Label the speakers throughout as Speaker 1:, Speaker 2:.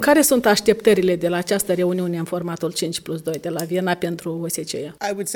Speaker 1: Care sunt așteptările de la această reuniune în formatul 5+2 de la Viena pentru OSCE?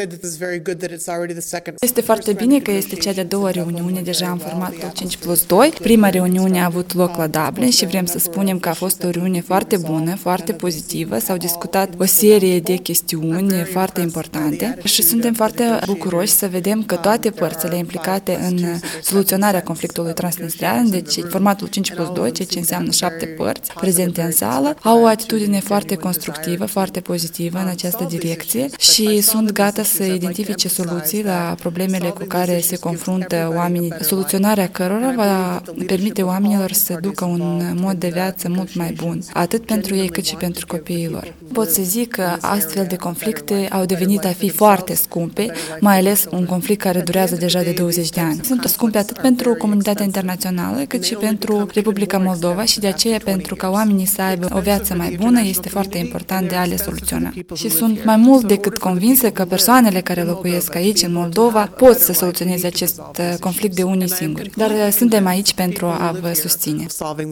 Speaker 2: Este foarte bine că este cea de-a doua reuniune deja în formatul 5+2. Prima reuniune a avut loc la Dublin și vrem să spunem că a fost o reuniune foarte bună, foarte pozitivă. S-au discutat o serie de chestiuni foarte importante și suntem foarte bucuroși să vedem că toate părțile implicate în soluționarea conflictului transnistrean, deci formatul 5+2, ceea ce înseamnă 7 părți prezente în sală, au o atitudine foarte constructivă, foarte pozitivă în această direcție și sunt gata să identifice soluții la problemele cu care se confruntă oamenii, soluționarea cărora va permite oamenilor să ducă un mod de viață mult mai bun, atât pentru ei cât și pentru copiii lor. Pot să zic că astfel de conflicte au devenit a fi foarte scumpe, mai ales un conflict care durează deja de 20 de ani. Sunt scumpe atât pentru comunitatea internațională, cât și pentru Republica Moldova și de aceea pentru ca oamenii să aibă o viață mai bună este foarte important de a le soluționa. Și sunt mai mult decât convinsă că persoanele care locuiesc aici în Moldova pot să soluționeze acest conflict de unii singuri. Dar suntem aici pentru a vă susține.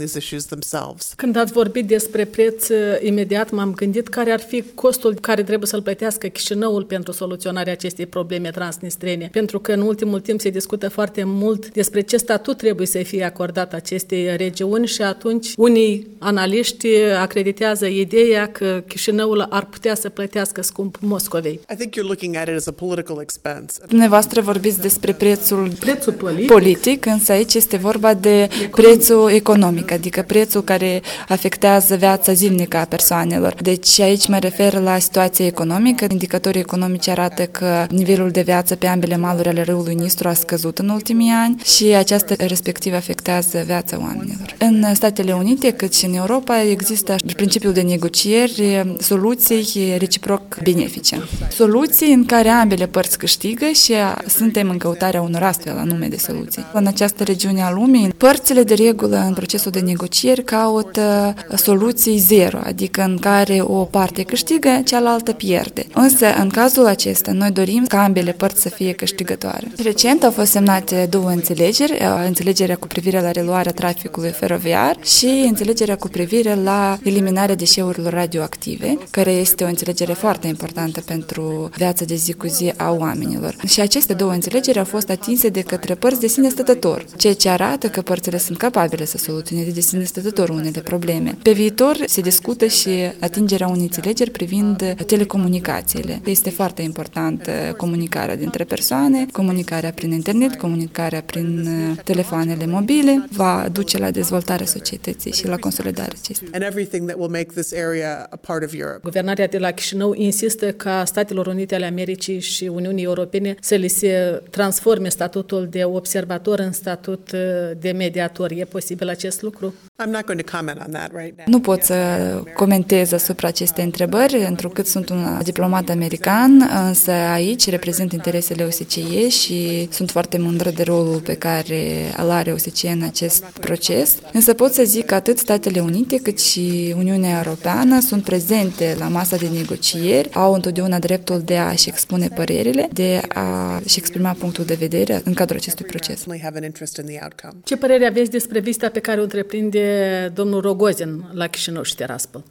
Speaker 1: Când ați vorbit despre preț, imediat m-am gândit care ar fi costul care trebuie să-l plătească Chișinăul pentru soluționarea acestei probleme transnistrene. Pentru că în ultimul timp se discută foarte mult despre ce statut trebuie să fie acordat acestei regiuni și atunci unii analiști acreditează ideea că Chișinăul ar putea să plătească scump Moscovei.
Speaker 2: Dumneavoastră vorbiți despre prețul politic, însă aici este vorba de prețul economic, adică prețul care afectează viața zilnică a persoanelor. Deci aici mă refer la situația economică. Indicatorii economici arată că nivelul de viață pe ambele maluri ale râului Nistru a scăzut în ultimii ani și aceasta respectiv afectează viața oamenilor. În Statele Unite, cât și în Europa, există principiul de negocieri, soluții reciproc benefice. Soluții în care ambele părți câștigă și suntem în căutarea unor astfel anume de soluții. În această regiune a lumii, părțile de regulă în procesul de negocieri caută soluții zero, adică în care o parte câștigă, cealaltă pierde. Însă, în cazul acesta, noi dorim ca ambele părți să fie câștigătoare. Recent au fost semnate două înțelegeri, înțelegerea cu privire la reluarea traficului feroviar și înțelegerea cu privire la eliminarea deșeurilor radioactive, care este o înțelegere foarte importantă pentru viața de zi cu zi a oamenilor. Și aceste două înțelegeri au fost atinse de către părți de sine stătător, ceea ce arată că părțile sunt capabile să soluționeze de sine stătător unele probleme. Pe viitor se discută și atingerea unei înțelegeri privind telecomunicațiile. Este foarte importantă comunicarea dintre persoane, comunicarea prin internet, comunicarea prin telefoanele mobile, va duce la dezvoltarea societății și la consolidarea acestei.
Speaker 1: Guvernarea de la Chișinău insistă ca Statelor Unite ale Americii și Uniunii Europene să li se transforme statutul de observator în statut de mediator. E posibil acest lucru?
Speaker 2: Nu pot să comentez asupra acestei întrebări, întrucât sunt un diplomat american, însă aici reprezint interesele OSCE și sunt foarte mândră de rolul pe care îl are OSCE în acest proces. Însă pot să zic că atât Statele Unite cât și Uniunea Europeană sunt prezente la masa de negocieri, au întotdeauna dreptul de a-și expune părerile, de a-și exprima punctul de vedere în cadrul acestui proces.
Speaker 1: Ce părere aveți despre vizita pe care o întreprinde domnul Rogozin la Chișinău și Tiraspol?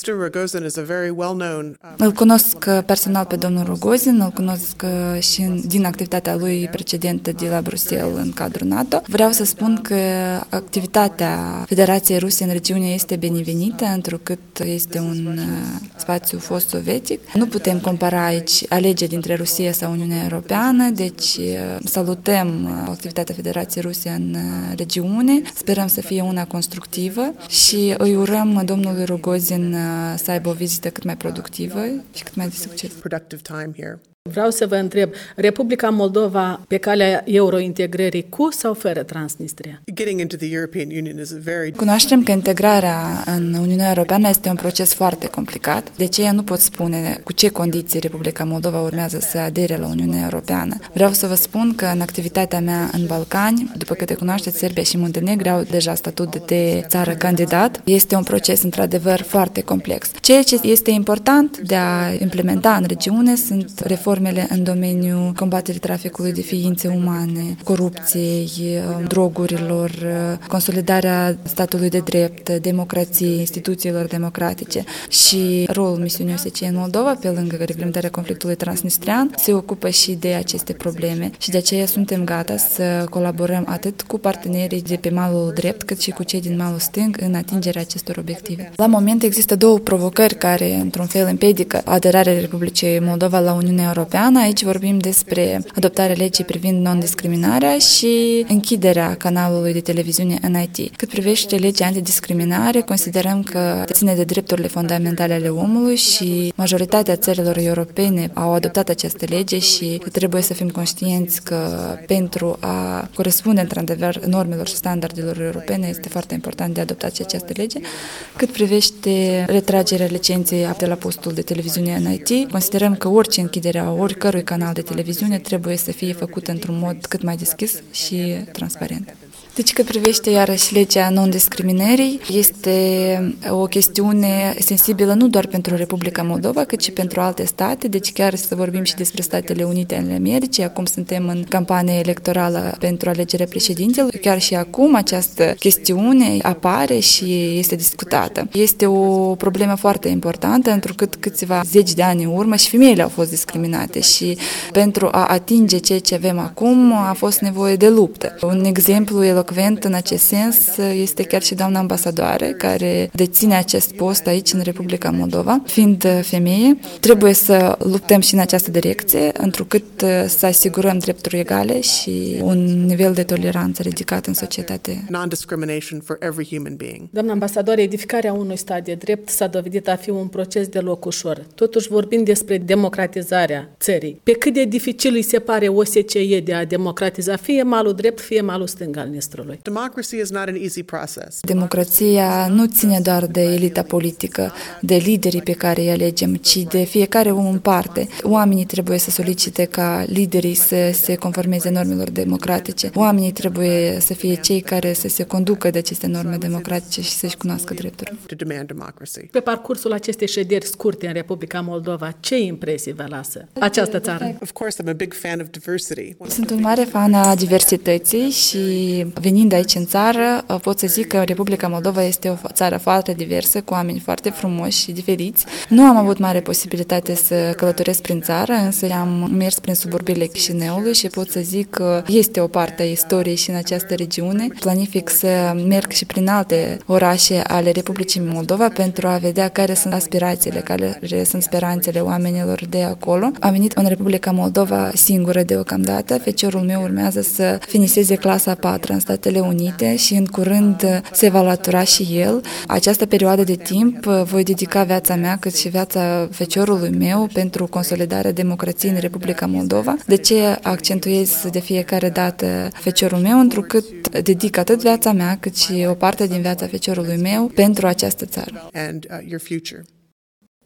Speaker 2: Îl cunosc personal pe domnul Rogozin, îl cunosc și din activitatea lui precedentă de la Bruxelles în cadrul NATO. Vreau să spun că activitatea Federației Ruse în regiune este binevenită, întrucât este un spațiu fost sovietic. Nu putem compara aici alegeri dintre Rusia sau Uniunea Europeană, deci salutăm activitatea Federației Ruse în regiune, sperăm să fie una constructivă și îi urăm domnului Rogozin să aibă o vizită cât mai productivă și cât mai de succes.
Speaker 1: Vreau să vă întreb, Republica Moldova pe calea eurointegrării cu sau fără Transnistria?
Speaker 2: Cunoaștem că integrarea în Uniunea Europeană este un proces foarte complicat, de aceea nu pot spune cu ce condiții Republica Moldova urmează să adere la Uniunea Europeană. Vreau să vă spun că în activitatea mea în Balcani, după câte cunoașteți, Serbia și Muntenegru au deja statut de țară candidat. Este un proces într-adevăr foarte complex. Ceea ce este important de a implementa în regiune sunt reforme reformele în domeniul combaterii traficului de ființe umane, corupției, drogurilor, consolidarea statului de drept, democrației, instituțiilor democratice și rolul misiunii OSCE în Moldova, pe lângă reglementarea conflictului transnistrian, se ocupă și de aceste probleme și de aceea suntem gata să colaborăm atât cu partenerii de pe malul drept, cât și cu cei din malul stâng în atingerea acestor obiective. La moment există două provocări care, într-un fel, împiedică aderarea Republicii Moldova la Uniunea Europeană. Aici vorbim despre adoptarea legii privind non-discriminarea și închiderea canalului de televiziune NIT. Cât privește legea antidiscriminare, considerăm că ține de drepturile fundamentale ale omului și majoritatea țărilor europene au adoptat această lege și trebuie să fim conștienți că pentru a corespunde într-adevăr normelor și standardelor europene este foarte important de adoptat această lege. Cât privește retragerea licenței de la postul de televiziune NIT, considerăm că orice închidere a oricărui canal de televiziune trebuie să fie făcută într-un mod cât mai deschis și transparent. Deci, cât privește iarăși legea non-discriminării, este o chestiune sensibilă nu doar pentru Republica Moldova, cât și pentru alte state, deci chiar să vorbim și despre Statele Unite ale Americii. Acum suntem în campanie electorală pentru alegerea președintelui. Chiar și acum această chestiune apare și este discutată. Este o problemă foarte importantă, întrucât câțiva zeci de ani în urmă și femeile au fost discriminate și pentru a atinge ceea ce avem acum a fost nevoie de luptă. Un exemplu elocvent în acest sens este chiar și doamna ambasadoare, care deține acest post aici în Republica Moldova. Fiind femeie, trebuie să luptăm și în această direcție, întrucât să asigurăm drepturi egale și un nivel de toleranță ridicat în societate.
Speaker 1: Doamna ambasadoare, edificarea unui stat de drept s-a dovedit a fi un proces deloc ușor. Totuși, vorbind despre democratizarea țării, pe cât de dificil îi se pare OSCE de a democratiza fie malul drept, fie malul stâng al Nistrului?
Speaker 2: Democrația nu ține doar de elita politică, de liderii pe care îi alegem, ci de fiecare om în parte. Oamenii trebuie să solicite ca liderii să se conformeze normelor democratice. Oamenii trebuie să fie cei care să se conducă de aceste norme democratice și să-și cunoască drepturile.
Speaker 1: Pe parcursul acestei șederi scurte în Republica Moldova, ce impresii vă lasă această țară?
Speaker 2: Sunt un mare fan a diversității și venind aici în țară, pot să zic că Republica Moldova este o țară foarte diversă, cu oameni foarte frumoși și diferiți. Nu am avut mare posibilitate să călătoresc prin țară, însă am mers prin suburbiile Chișinăului și pot să zic că este o parte a istoriei și în această regiune. Planific să merg și prin alte orașe ale Republicii Moldova pentru a vedea care sunt aspirațiile, care sunt speranțele oamenilor de acolo. Am venit în Republica Moldova singură deocamdată. Feciorul meu urmează să finiseze clasa a 4 în Statele Unite și în curând se va alătura și el. Această perioadă de timp voi dedica viața mea cât și viața feciorului meu pentru consolidarea democrației în Republica Moldova. De ce accentuez de fiecare dată feciorul meu? Întrucât dedic atât viața mea cât și o parte din viața feciorului meu pentru această țară.